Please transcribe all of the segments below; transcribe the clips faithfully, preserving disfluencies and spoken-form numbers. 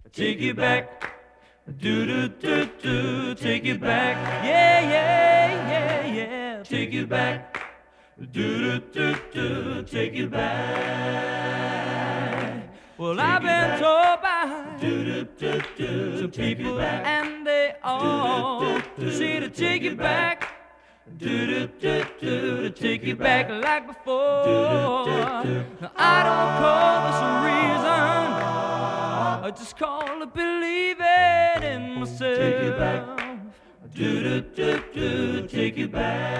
take you back. Do do do do, take you back. Yeah, yeah, yeah, yeah, take you back. Do do do do, take you back. Well, I've been told by some people, and they all say to take you back. Do do do do, to take you back like before. Now I don't call this a reason, I just call it believing in myself. Take you back. Do do do do, take you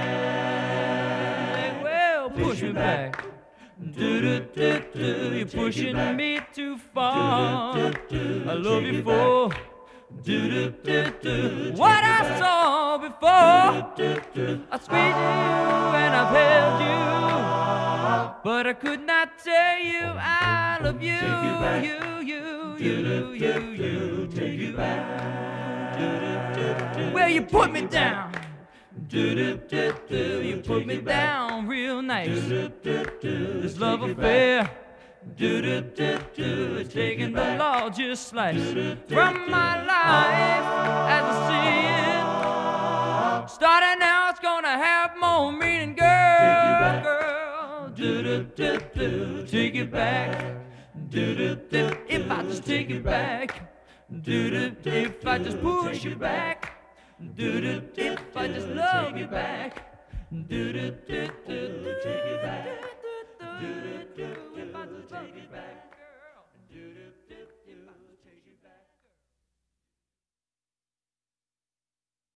back. Well, push me back. Do do do do, you're pushing me too far. I love you for do do do do what I saw before. I squeezed you and I've held you, but I could not tell you I love you. You, you, you, you, you, take you back. Well, you put me down. Do do do do, you put me down real nice. This love affair, do do do do, it's taking the largest slice from my life as I see it. Starting now, it's gonna have more meaning, girl. Girl, do do do do, take it back. Do do do, if I just take it back. Do do do, if I just push you back. Do do do, if I just love you back. Do do do